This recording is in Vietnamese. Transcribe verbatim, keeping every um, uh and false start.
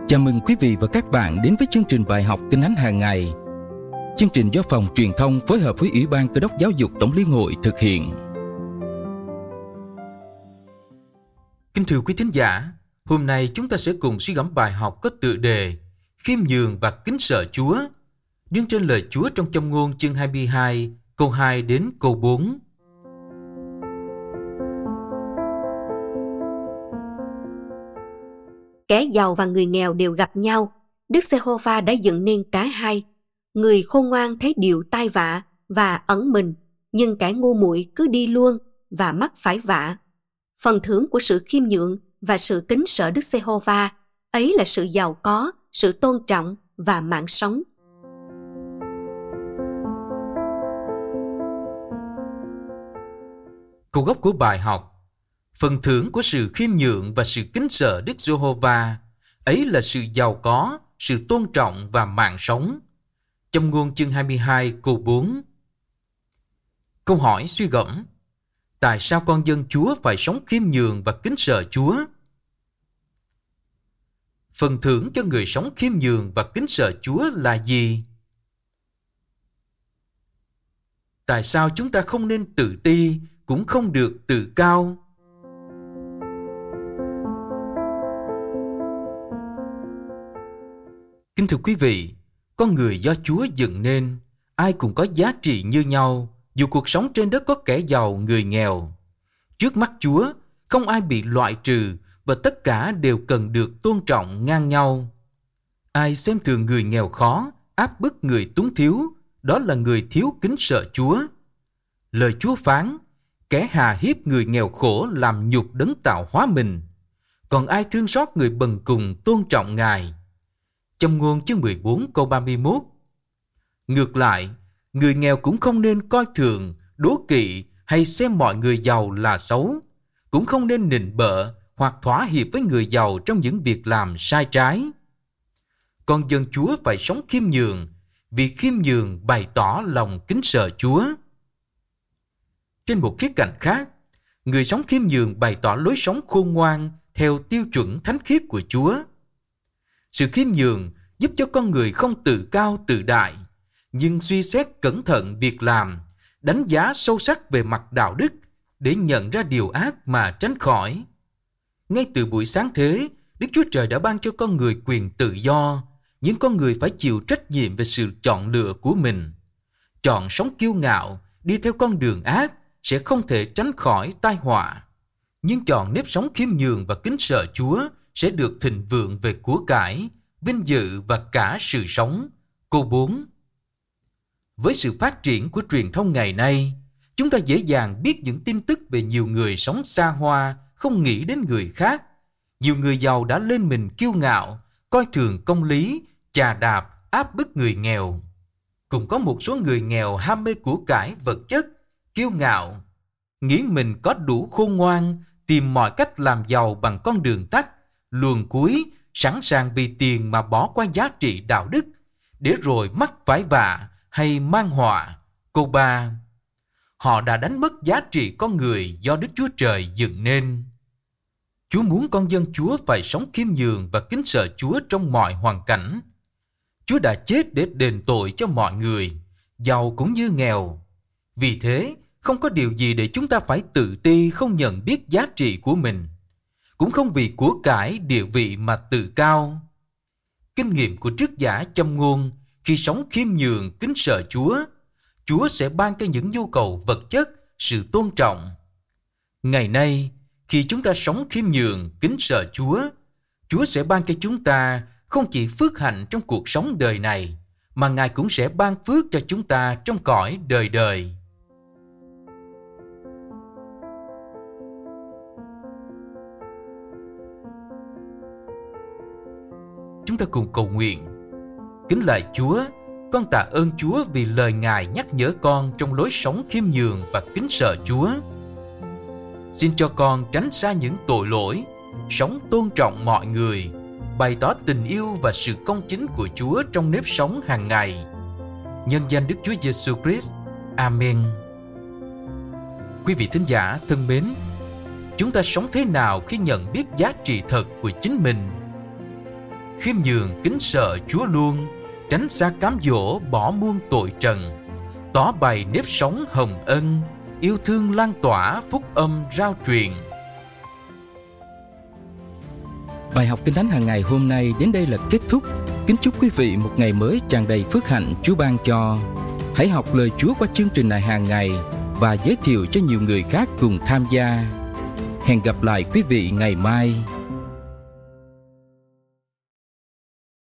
Chào mừng quý vị và các bạn đến với chương trình bài học Kinh Thánh hàng ngày. Chương trình do Phòng Truyền thông phối hợp với Ủy ban Cơ đốc Giáo dục Tổng Liên hội thực hiện. Kính thưa quý thính giả, hôm nay chúng ta sẽ cùng suy gẫm bài học có tựa đề Khiêm nhường và kính sợ Chúa, đứng trên lời Chúa trong Châm ngôn chương hai mươi hai, câu hai đến câu bốn. Kẻ giàu và người nghèo đều gặp nhau. Đức Giê-hô-va đã dựng nên cả hai. Người khôn ngoan thấy điều tai vạ và ẩn mình, nhưng kẻ ngu muội cứ đi luôn và mắc phải vạ. Phần thưởng của sự khiêm nhượng và sự kính sợ Đức Giê-hô-va ấy là sự giàu có, sự tôn trọng và mạng sống. Câu gốc của bài học: phần thưởng của sự khiêm nhượng và sự kính sợ Đức Giê-hô-va ấy là sự giàu có, sự tôn trọng và mạng sống. Châm ngôn chương hai mươi hai câu bốn. Câu hỏi suy gẫm: tại sao con dân Chúa phải sống khiêm nhường và kính sợ Chúa? Phần thưởng cho người sống khiêm nhường và kính sợ Chúa là gì? Tại sao chúng ta không nên tự ti, cũng không được tự cao? Kính thưa quý vị, con người do Chúa dựng nên, ai cũng có giá trị như nhau, dù cuộc sống trên đất có kẻ giàu, người nghèo. Trước mắt Chúa, không ai bị loại trừ và tất cả đều cần được tôn trọng ngang nhau. Ai xem thường người nghèo khó, áp bức người túng thiếu, đó là người thiếu kính sợ Chúa. Lời Chúa phán: kẻ hà hiếp người nghèo khổ làm nhục đấng tạo hóa mình. Còn ai thương xót người bần cùng tôn trọng Ngài. Châm ngôn chương mười bốn câu ba mươi mốt. Ngược lại, người nghèo cũng không nên coi thường, đố kỵ hay xem mọi người giàu là xấu, cũng không nên nịnh bợ hoặc thỏa hiệp với người giàu trong những việc làm sai trái. Con dân Chúa phải sống khiêm nhường, vì khiêm nhường bày tỏ lòng kính sợ Chúa. Trên một khía cạnh khác, người sống khiêm nhường bày tỏ lối sống khôn ngoan theo tiêu chuẩn thánh khiết của Chúa. Sự khiêm nhường giúp cho con người không tự cao tự đại, nhưng suy xét cẩn thận việc làm, đánh giá sâu sắc về mặt đạo đức để nhận ra điều ác mà tránh khỏi. Ngay từ buổi sáng thế, Đức Chúa Trời đã ban cho con người quyền tự do, nhưng con người phải chịu trách nhiệm về sự chọn lựa của mình. Chọn sống kiêu ngạo, đi theo con đường ác sẽ không thể tránh khỏi tai họa. Nhưng chọn nếp sống khiêm nhường và kính sợ Chúa sẽ được thịnh vượng về của cải, vinh dự và cả sự sống. Câu bốn. Với sự phát triển của truyền thông ngày nay, chúng ta dễ dàng biết những tin tức về nhiều người sống xa hoa, không nghĩ đến người khác. Nhiều người giàu đã lên mình kiêu ngạo, coi thường công lý, chà đạp, áp bức người nghèo. Cũng có một số người nghèo ham mê của cải vật chất, kiêu ngạo, nghĩ mình có đủ khôn ngoan, tìm mọi cách làm giàu bằng con đường tắt, luồn cuối, sẵn sàng vì tiền mà bỏ qua giá trị đạo đức, để rồi mắc phải vạ hay mang họa. Câu ba. Họ đã đánh mất giá trị con người do Đức Chúa Trời dựng nên. Chúa muốn con dân Chúa phải sống khiêm nhường và kính sợ Chúa trong mọi hoàn cảnh. Chúa đã chết để đền tội cho mọi người, giàu cũng như nghèo. Vì thế, không có điều gì để chúng ta phải tự ti không nhận biết giá trị của mình. Cũng không vì của cải địa vị mà tự cao. Kinh nghiệm của triết giả Châm ngôn: khi sống khiêm nhường kính sợ Chúa, Chúa sẽ ban cho những nhu cầu vật chất, sự tôn trọng. Ngày nay, khi chúng ta sống khiêm nhường kính sợ Chúa, Chúa sẽ ban cho chúng ta không chỉ phước hạnh trong cuộc sống đời này, mà Ngài cũng sẽ ban phước cho chúng ta trong cõi đời đời. Chúng ta cùng cầu nguyện. Kính lạy Chúa, con tạ ơn Chúa vì lời Ngài nhắc nhở con trong lối sống khiêm nhường và kính sợ Chúa. Xin cho con tránh xa những tội lỗi, sống tôn trọng mọi người, bày tỏ tình yêu và sự công chính của Chúa trong nếp sống hàng ngày. Nhân danh Đức Chúa Giêsu Christ. Amen. Quý vị thính giả thân mến, chúng ta sống thế nào khi nhận biết giá trị thật của chính mình? khiêm nhường kính sợ Chúa luôn, tránh xa cám dỗ bỏ muôn tội trần, tỏ bày nếp sống hồng ân, yêu thương lan tỏa phúc âm rao truyền. Bài học Kinh Thánh hàng ngày hôm nay đến đây là kết thúc. Kính chúc quý vị một ngày mới tràn đầy phước hạnh Chúa ban cho. Hãy học lời Chúa qua chương trình này hàng ngày và giới thiệu cho nhiều người khác cùng tham gia. Hẹn gặp lại quý vị ngày mai.